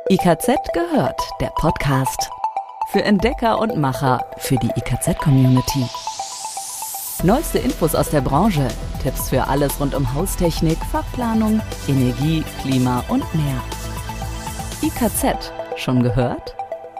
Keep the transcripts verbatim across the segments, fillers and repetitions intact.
I K Z gehört, der Podcast. Für Entdecker und Macher, für die I K Z-Community. Neueste Infos aus der Branche, Tipps für alles rund um Haustechnik, Fachplanung, Energie, Klima und mehr. I K Z, schon gehört?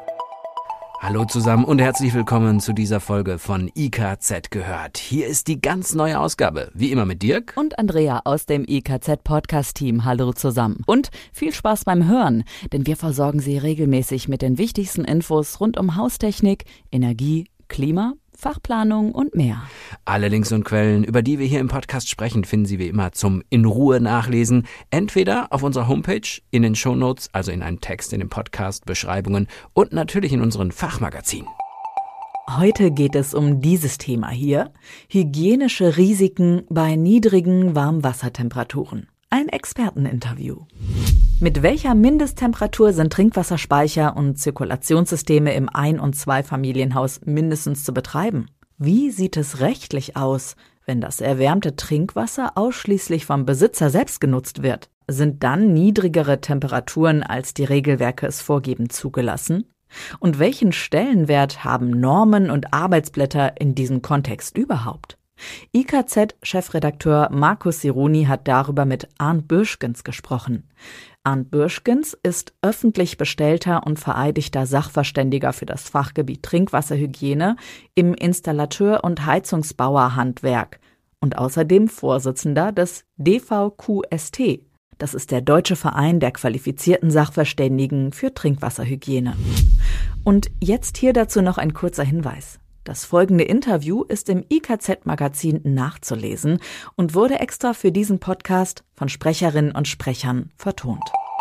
Hallo zusammen und herzlich willkommen zu dieser Folge von I K Z gehört. Hier ist die ganz neue Ausgabe, wie immer mit Dirk und Andrea aus dem I K Z-Podcast-Team. Hallo zusammen und viel Spaß beim Hören, denn wir versorgen Sie regelmäßig mit den wichtigsten Infos rund um Haustechnik, Energie, Klima, Fachplanung und mehr. Alle Links und Quellen, über die wir hier im Podcast sprechen, finden Sie wie immer zum in Ruhe nachlesen. Entweder auf unserer Homepage, in den Shownotes, also in einem Text in den Podcast-Beschreibungen und natürlich in unseren Fachmagazinen. Heute geht es um dieses Thema hier: hygienische Risiken bei niedrigen Warmwassertemperaturen. Ein Experteninterview. Mit welcher Mindesttemperatur sind Trinkwasserspeicher und Zirkulationssysteme im Ein- und Zweifamilienhaus mindestens zu betreiben? Wie sieht es rechtlich aus, wenn das erwärmte Trinkwasser ausschließlich vom Besitzer selbst genutzt wird? Sind dann niedrigere Temperaturen, als die Regelwerke es vorgeben, zugelassen? Und welchen Stellenwert haben Normen und Arbeitsblätter in diesem Kontext überhaupt? I K Z-Chefredakteur Markus Sironi hat darüber mit Arndt Bürschgens gesprochen. Arndt Bürschgens ist öffentlich bestellter und vereidigter Sachverständiger für das Fachgebiet Trinkwasserhygiene im Installateur- und Heizungsbauerhandwerk und außerdem Vorsitzender des D V Q S T. Das ist der Deutsche Verein der qualifizierten Sachverständigen für Trinkwasserhygiene. Und jetzt hier dazu noch ein kurzer Hinweis. Das folgende Interview ist im I K Z-Magazin nachzulesen und wurde extra für diesen Podcast von Sprecherinnen und Sprechern vertont.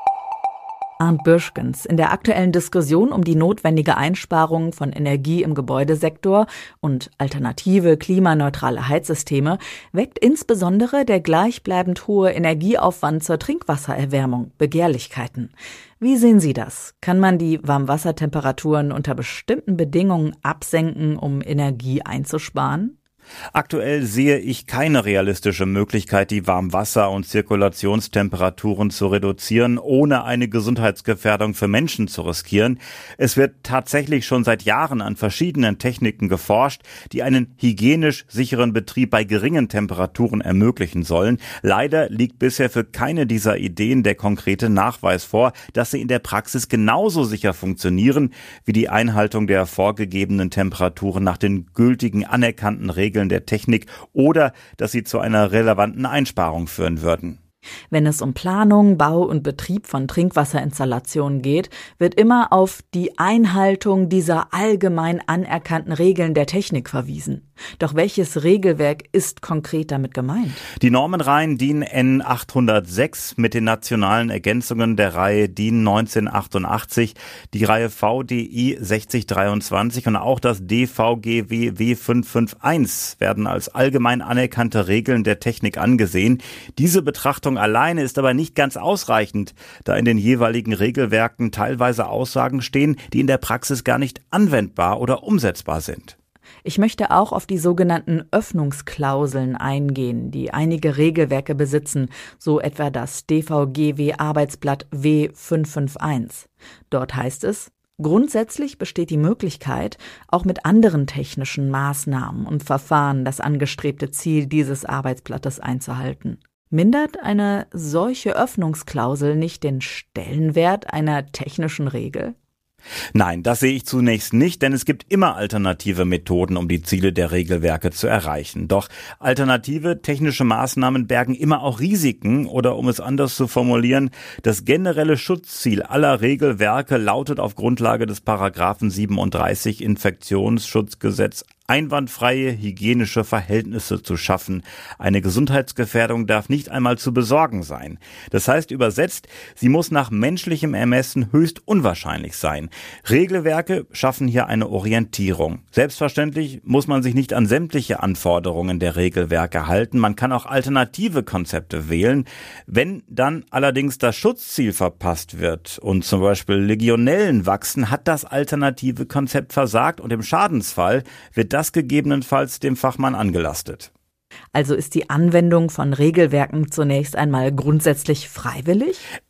Arndt Bürschgens: In der aktuellen Diskussion um die notwendige Einsparung von Energie im Gebäudesektor und alternative klimaneutrale Heizsysteme weckt insbesondere der gleichbleibend hohe Energieaufwand zur Trinkwassererwärmung Begehrlichkeiten. Wie sehen Sie das? Kann man die Warmwassertemperaturen unter bestimmten Bedingungen absenken, um Energie einzusparen? Aktuell sehe ich keine realistische Möglichkeit, die Warmwasser- und Zirkulationstemperaturen zu reduzieren, ohne eine Gesundheitsgefährdung für Menschen zu riskieren. Es wird tatsächlich schon seit Jahren an verschiedenen Techniken geforscht, die einen hygienisch sicheren Betrieb bei geringen Temperaturen ermöglichen sollen. Leider liegt bisher für keine dieser Ideen der konkrete Nachweis vor, dass sie in der Praxis genauso sicher funktionieren wie die Einhaltung der vorgegebenen Temperaturen nach den gültigen anerkannten Regeln der Technik oder dass sie zu einer relevanten Einsparung führen würden. Wenn es um Planung, Bau und Betrieb von Trinkwasserinstallationen geht, wird immer auf die Einhaltung dieser allgemein anerkannten Regeln der Technik verwiesen. Doch welches Regelwerk ist konkret damit gemeint? Die Normenreihen D I N N achthundertsechs mit den nationalen Ergänzungen der Reihe D I N neunzehnhundertachtundachtzig, die Reihe V D I sechzig dreiundzwanzig und auch das D V G W W fünf fünf eins werden als allgemein anerkannte Regeln der Technik angesehen. Diese Betrachtung alleine ist aber nicht ganz ausreichend, da in den jeweiligen Regelwerken teilweise Aussagen stehen, die in der Praxis gar nicht anwendbar oder umsetzbar sind. Ich möchte auch auf die sogenannten Öffnungsklauseln eingehen, die einige Regelwerke besitzen, so etwa das D V G W-Arbeitsblatt W fünf fünf eins. Dort heißt es: Grundsätzlich besteht die Möglichkeit, auch mit anderen technischen Maßnahmen und Verfahren das angestrebte Ziel dieses Arbeitsblattes einzuhalten. Mindert eine solche Öffnungsklausel nicht den Stellenwert einer technischen Regel? Nein, das sehe ich zunächst nicht, denn es gibt immer alternative Methoden, um die Ziele der Regelwerke zu erreichen. Doch alternative technische Maßnahmen bergen immer auch Risiken oder, um es anders zu formulieren, das generelle Schutzziel aller Regelwerke lautet auf Grundlage des Paragraphen siebenunddreißig Infektionsschutzgesetz einwandfreie hygienische Verhältnisse zu schaffen. Eine Gesundheitsgefährdung darf nicht einmal zu besorgen sein. Das heißt übersetzt, sie muss nach menschlichem Ermessen höchst unwahrscheinlich sein. Regelwerke schaffen hier eine Orientierung. Selbstverständlich muss man sich nicht an sämtliche Anforderungen der Regelwerke halten. Man kann auch alternative Konzepte wählen. Wenn dann allerdings das Schutzziel verpasst wird und zum Beispiel Legionellen wachsen, hat das alternative Konzept versagt und im Schadensfall wird das gegebenenfalls dem Fachmann angelastet. Also ist die Anwendung von Regelwerken zunächst einmal grundsätzlich freiwillig?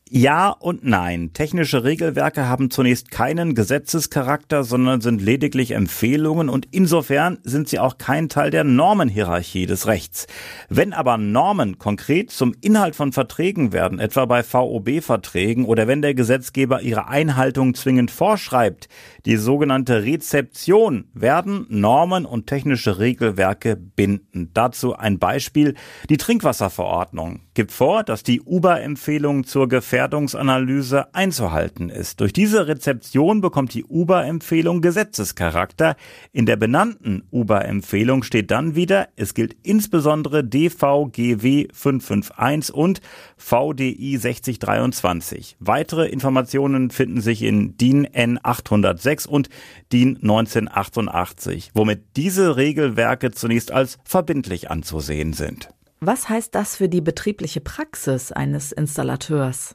Ja und nein. Technische Regelwerke haben zunächst keinen Gesetzescharakter, sondern sind lediglich Empfehlungen und insofern sind sie auch kein Teil der Normenhierarchie des Rechts. Wenn aber Normen konkret zum Inhalt von Verträgen werden, etwa bei V O B-Verträgen oder wenn der Gesetzgeber ihre Einhaltung zwingend vorschreibt, die sogenannte Rezeption, werden Normen und technische Regelwerke binden. Dazu ein Beispiel. Die Trinkwasserverordnung gibt vor, dass die U B A-Empfehlung zur Gefährdungsanalyse einzuhalten ist. Durch diese Rezeption bekommt die U B A-Empfehlung Gesetzescharakter. In der benannten U B A-Empfehlung steht dann wieder, es gilt insbesondere D V G W fünf fünf eins und V D I sechzig dreiundzwanzig. Weitere Informationen finden sich in D I N N achthundertsechs und D I N neunzehnhundertachtundachtzig, womit diese Regelwerke zunächst als verbindlich anzusehen sind. Was heißt das für die betriebliche Praxis eines Installateurs?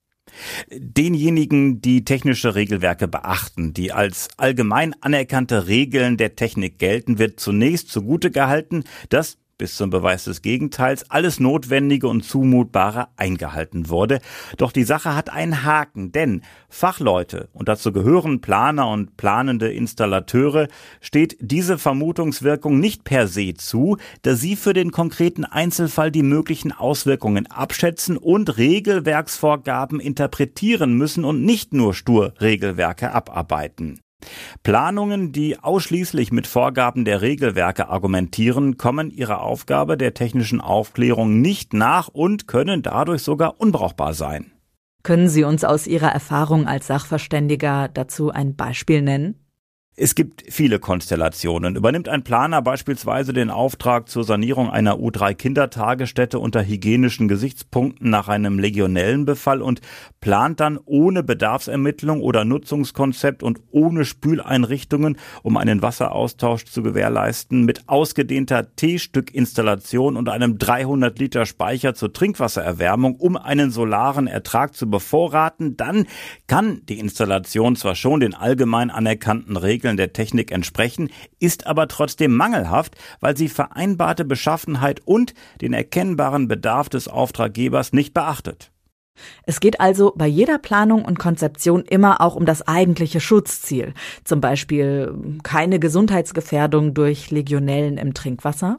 Denjenigen, die technische Regelwerke beachten, die als allgemein anerkannte Regeln der Technik gelten, wird zunächst zugute gehalten, dass bis zum Beweis des Gegenteils alles Notwendige und Zumutbare eingehalten wurde. Doch die Sache hat einen Haken, denn Fachleute, und dazu gehören Planer und planende Installateure, steht diese Vermutungswirkung nicht per se zu, da sie für den konkreten Einzelfall die möglichen Auswirkungen abschätzen und Regelwerksvorgaben interpretieren müssen und nicht nur stur Regelwerke abarbeiten. Planungen, die ausschließlich mit Vorgaben der Regelwerke argumentieren, kommen ihrer Aufgabe der technischen Aufklärung nicht nach und können dadurch sogar unbrauchbar sein. Können Sie uns aus Ihrer Erfahrung als Sachverständiger dazu ein Beispiel nennen? Es gibt viele Konstellationen. Übernimmt ein Planer beispielsweise den Auftrag zur Sanierung einer U drei Kindertagesstätte unter hygienischen Gesichtspunkten nach einem Legionellenbefall und plant dann ohne Bedarfsermittlung oder Nutzungskonzept und ohne Spüleinrichtungen, um einen Wasseraustausch zu gewährleisten, mit ausgedehnter T-Stück-Installation und einem dreihundert Liter Speicher zur Trinkwassererwärmung, um einen solaren Ertrag zu bevorraten, dann kann die Installation zwar schon den allgemein anerkannten Regeln der Technik entsprechen, ist aber trotzdem mangelhaft, weil sie vereinbarte Beschaffenheit und den erkennbaren Bedarf des Auftraggebers nicht beachtet. Es geht also bei jeder Planung und Konzeption immer auch um das eigentliche Schutzziel, zum Beispiel keine Gesundheitsgefährdung durch Legionellen im Trinkwasser?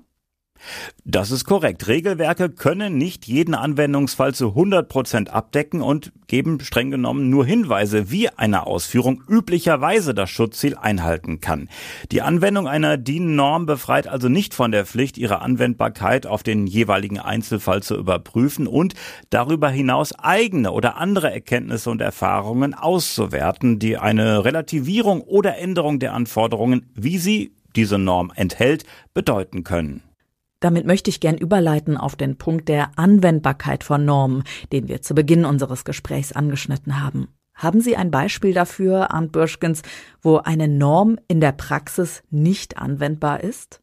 Das ist korrekt. Regelwerke können nicht jeden Anwendungsfall zu hundert Prozent abdecken und geben streng genommen nur Hinweise, wie eine Ausführung üblicherweise das Schutzziel einhalten kann. Die Anwendung einer D I N-Norm befreit also nicht von der Pflicht, ihre Anwendbarkeit auf den jeweiligen Einzelfall zu überprüfen und darüber hinaus eigene oder andere Erkenntnisse und Erfahrungen auszuwerten, die eine Relativierung oder Änderung der Anforderungen, wie sie diese Norm enthält, bedeuten können. Damit möchte ich gern überleiten auf den Punkt der Anwendbarkeit von Normen, den wir zu Beginn unseres Gesprächs angeschnitten haben. Haben Sie ein Beispiel dafür, Arndt Bürschgens, wo eine Norm in der Praxis nicht anwendbar ist?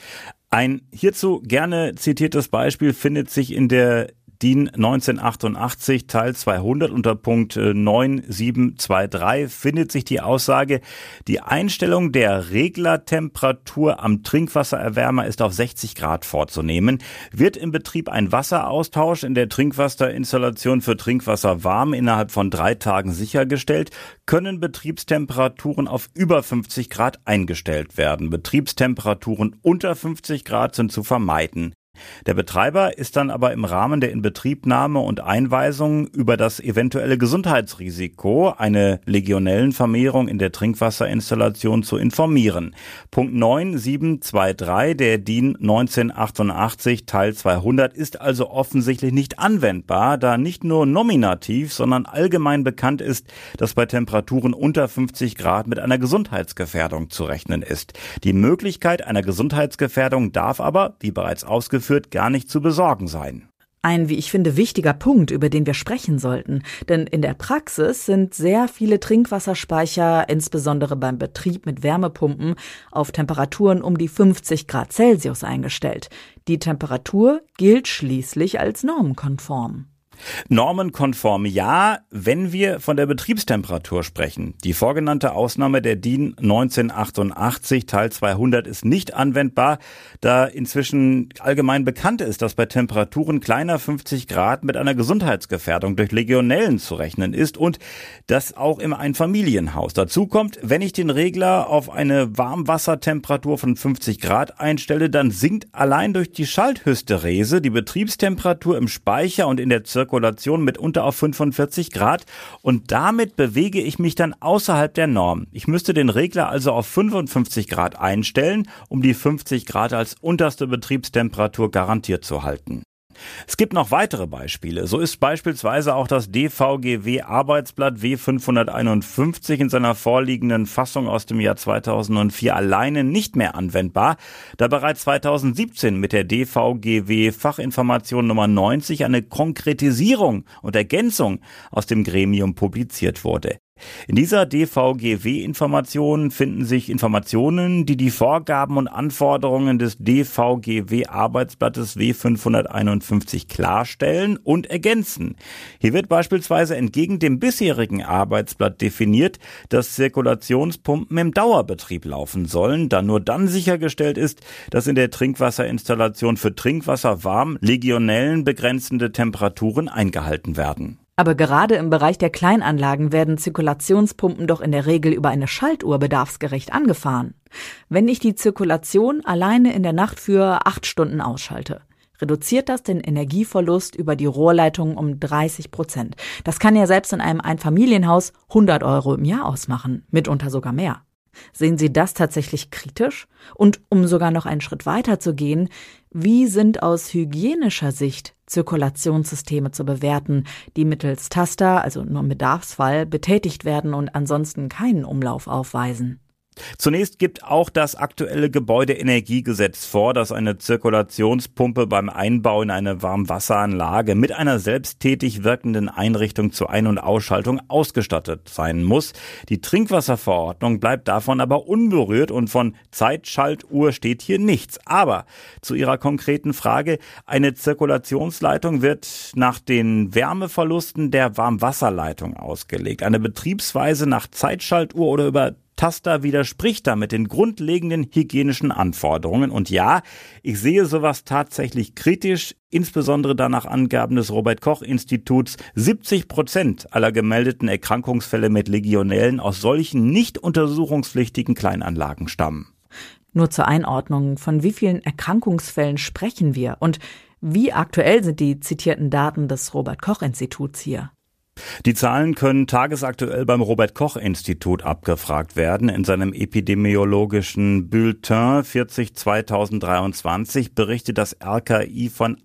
Ein hierzu gerne zitiertes Beispiel findet sich in der D I N neunzehnhundertachtundachtzig Teil zweihundert unter Punkt neun sieben zwei drei findet sich die Aussage, die Einstellung der Reglertemperatur am Trinkwassererwärmer ist auf sechzig Grad vorzunehmen. Wird im Betrieb ein Wasseraustausch in der Trinkwasserinstallation für Trinkwasser warm innerhalb von drei Tagen sichergestellt, können Betriebstemperaturen auf über fünfzig Grad eingestellt werden. Betriebstemperaturen unter fünfzig Grad sind zu vermeiden. Der Betreiber ist dann aber im Rahmen der Inbetriebnahme und Einweisung über das eventuelle Gesundheitsrisiko, eine Legionellenvermehrung in der Trinkwasserinstallation zu informieren. Punkt neun sieben zwei drei der D I N neunzehnhundertachtundachtzig Teil zweihundert ist also offensichtlich nicht anwendbar, da nicht nur nominativ, sondern allgemein bekannt ist, dass bei Temperaturen unter fünfzig Grad mit einer Gesundheitsgefährdung zu rechnen ist. Die Möglichkeit einer Gesundheitsgefährdung darf aber, wie bereits ausgeführt, gar nicht zu besorgen sein. Ein, wie ich finde, wichtiger Punkt, über den wir sprechen sollten. Denn in der Praxis sind sehr viele Trinkwasserspeicher, insbesondere beim Betrieb mit Wärmepumpen, auf Temperaturen um die fünfzig Grad Celsius eingestellt. Die Temperatur gilt schließlich als normenkonform. Normenkonform ja, wenn wir von der Betriebstemperatur sprechen. Die vorgenannte Ausnahme der D I N neunzehnhundertachtundachtzig Teil zweihundert ist nicht anwendbar, da inzwischen allgemein bekannt ist, dass bei Temperaturen kleiner fünfzig Grad mit einer Gesundheitsgefährdung durch Legionellen zu rechnen ist und das auch im Einfamilienhaus. Dazu kommt, wenn ich den Regler auf eine Warmwassertemperatur von fünfzig Grad einstelle, dann sinkt allein durch die Schalthysterese die Betriebstemperatur im Speicher und in der Zirkulation mitunter auf fünfundvierzig Grad und damit bewege ich mich dann außerhalb der Norm. Ich müsste den Regler also auf fünfundfünfzig Grad einstellen, um die fünfzig Grad als unterste Betriebstemperatur garantiert zu halten. Es gibt noch weitere Beispiele. So ist beispielsweise auch das D V G W-Arbeitsblatt W fünfhunderteinundfünfzig in seiner vorliegenden Fassung aus dem Jahr zweitausendvier alleine nicht mehr anwendbar, da bereits zweitausendsiebzehn mit der D V G W-Fachinformation Nummer neunzig eine Konkretisierung und Ergänzung aus dem Gremium publiziert wurde. In dieser D V G W-Information finden sich Informationen, die die Vorgaben und Anforderungen des D V G W-Arbeitsblattes W fünfhunderteinundfünfzig klarstellen und ergänzen. Hier wird beispielsweise entgegen dem bisherigen Arbeitsblatt definiert, dass Zirkulationspumpen im Dauerbetrieb laufen sollen, da nur dann sichergestellt ist, dass in der Trinkwasserinstallation für Trinkwasser warm Legionellen begrenzende Temperaturen eingehalten werden. Aber gerade im Bereich der Kleinanlagen werden Zirkulationspumpen doch in der Regel über eine Schaltuhr bedarfsgerecht angefahren. Wenn ich die Zirkulation alleine in der Nacht für acht Stunden ausschalte, reduziert das den Energieverlust über die Rohrleitung um dreißig Prozent. Das kann ja selbst in einem Einfamilienhaus hundert Euro im Jahr ausmachen, mitunter sogar mehr. Sehen Sie das tatsächlich kritisch? Und um sogar noch einen Schritt weiter zu gehen, wie sind aus hygienischer Sicht Zirkulationssysteme zu bewerten, die mittels Taster, also nur im Bedarfsfall, betätigt werden und ansonsten keinen Umlauf aufweisen? Zunächst gibt auch das aktuelle Gebäudeenergiegesetz vor, dass eine Zirkulationspumpe beim Einbau in eine Warmwasseranlage mit einer selbsttätig wirkenden Einrichtung zur Ein- und Ausschaltung ausgestattet sein muss. Die Trinkwasserverordnung bleibt davon aber unberührt und von Zeitschaltuhr steht hier nichts. Aber zu Ihrer konkreten Frage, eine Zirkulationsleitung wird nach den Wärmeverlusten der Warmwasserleitung ausgelegt. Eine Betriebsweise nach Zeitschaltuhr oder über Taster widerspricht damit den grundlegenden hygienischen Anforderungen. Und ja, ich sehe sowas tatsächlich kritisch, insbesondere da nach Angaben des Robert-Koch-Instituts siebzig Prozent aller gemeldeten Erkrankungsfälle mit Legionellen aus solchen nicht untersuchungspflichtigen Kleinanlagen stammen. Nur zur Einordnung, von wie vielen Erkrankungsfällen sprechen wir und wie aktuell sind die zitierten Daten des Robert-Koch-Instituts hier? Die Zahlen können tagesaktuell beim Robert-Koch-Institut abgefragt werden. In seinem epidemiologischen Bulletin vierzig zweitausenddreiundzwanzig berichtet das R K I von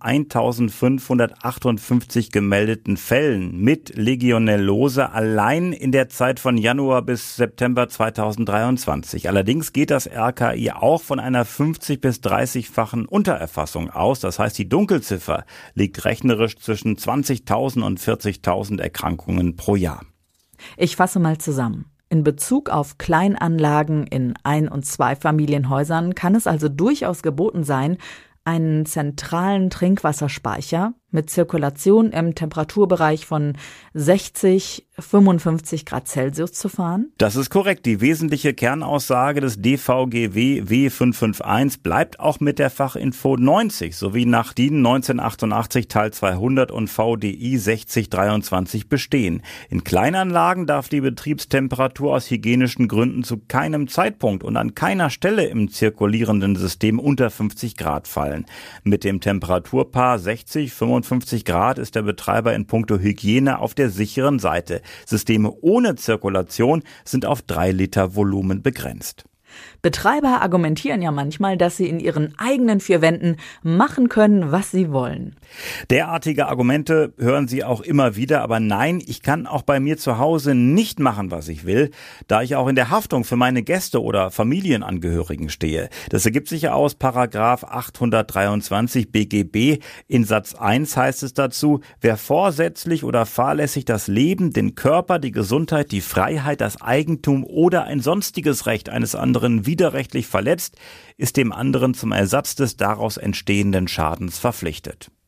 eintausendfünfhundertachtundfünfzig gemeldeten Fällen mit Legionellose allein in der Zeit von Januar bis September zweitausenddreiundzwanzig. Allerdings geht das R K I auch von einer fünfzig- bis dreißigfachen Untererfassung aus. Das heißt, die Dunkelziffer liegt rechnerisch zwischen zwanzigtausend und vierzigtausend Erkrankungen pro Jahr. Ich fasse mal zusammen. In Bezug auf Kleinanlagen in Ein- und Zweifamilienhäusern kann es also durchaus geboten sein, einen zentralen Trinkwasserspeicher mit Zirkulation im Temperaturbereich von sechzig, fünfundfünfzig Grad Celsius zu fahren? Das ist korrekt. Die wesentliche Kernaussage des D V G W W fünfhunderteinundfünfzig bleibt auch mit der Fachinfo neunzig sowie nach D I N neunzehnhundertachtundachtzig Teil zweihundert und V D I sechzig dreiundzwanzig bestehen. In Kleinanlagen darf die Betriebstemperatur aus hygienischen Gründen zu keinem Zeitpunkt und an keiner Stelle im zirkulierenden System unter fünfzig Grad fallen. Mit dem Temperaturpaar sechzig, fünfundfünfzig Grad ist der Betreiber in puncto Hygiene auf der sicheren Seite. Systeme ohne Zirkulation sind auf drei Liter Volumen begrenzt. Betreiber argumentieren ja manchmal, dass sie in ihren eigenen vier Wänden machen können, was sie wollen. Derartige Argumente hören Sie auch immer wieder, aber nein, ich kann auch bei mir zu Hause nicht machen, was ich will, da ich auch in der Haftung für meine Gäste oder Familienangehörigen stehe. Das ergibt sich ja aus Paragraph achthundertdreiundzwanzig B G B. In Satz eins heißt es dazu, wer vorsätzlich oder fahrlässig das Leben, den Körper, die Gesundheit, die Freiheit, das Eigentum oder ein sonstiges Recht eines anderen widerrechtlich verletzt, ist dem anderen zum Ersatz des daraus entstehenden Schadens verpflichtet.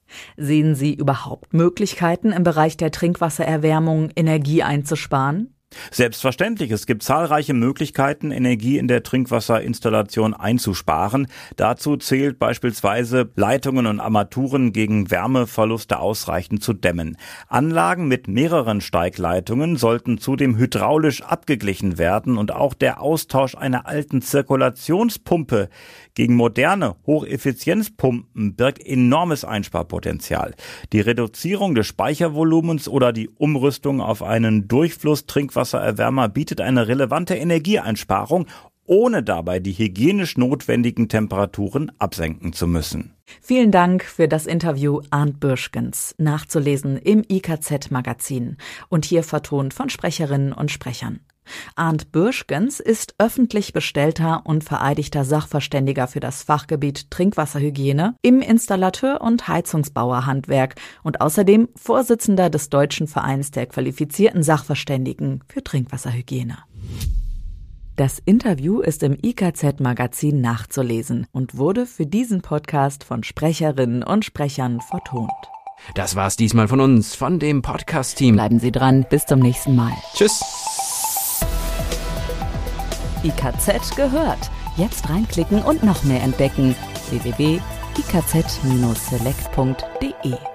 Sehen Sie überhaupt Möglichkeiten, im Bereich der Trinkwassererwärmung Energie einzusparen? Selbstverständlich, es gibt zahlreiche Möglichkeiten, Energie in der Trinkwasserinstallation einzusparen. Dazu zählt beispielsweise, Leitungen und Armaturen gegen Wärmeverluste ausreichend zu dämmen. Anlagen mit mehreren Steigleitungen sollten zudem hydraulisch abgeglichen werden und auch der Austausch einer alten Zirkulationspumpe gegen moderne Hocheffizienzpumpen birgt enormes Einsparpotenzial. Die Reduzierung des Speichervolumens oder die Umrüstung auf einen Durchfluss-Trinkwassererwärmer bietet eine relevante Energieeinsparung, ohne dabei die hygienisch notwendigen Temperaturen absenken zu müssen. Vielen Dank für das Interview, Arndt Bürschgens, nachzulesen im I K Z-Magazin und hier vertont von Sprecherinnen und Sprechern. Arndt Bürschgens ist öffentlich bestellter und vereidigter Sachverständiger für das Fachgebiet Trinkwasserhygiene im Installateur- und Heizungsbauerhandwerk und außerdem Vorsitzender des Deutschen Vereins der qualifizierten Sachverständigen für Trinkwasserhygiene. Das Interview ist im I K Z-Magazin nachzulesen und wurde für diesen Podcast von Sprecherinnen und Sprechern vertont. Das war's diesmal von uns, von dem Podcast-Team. Bleiben Sie dran, bis zum nächsten Mal. Tschüss. I K Z gehört. Jetzt reinklicken und noch mehr entdecken. w w w punkt i k z Bindestrich select punkt d e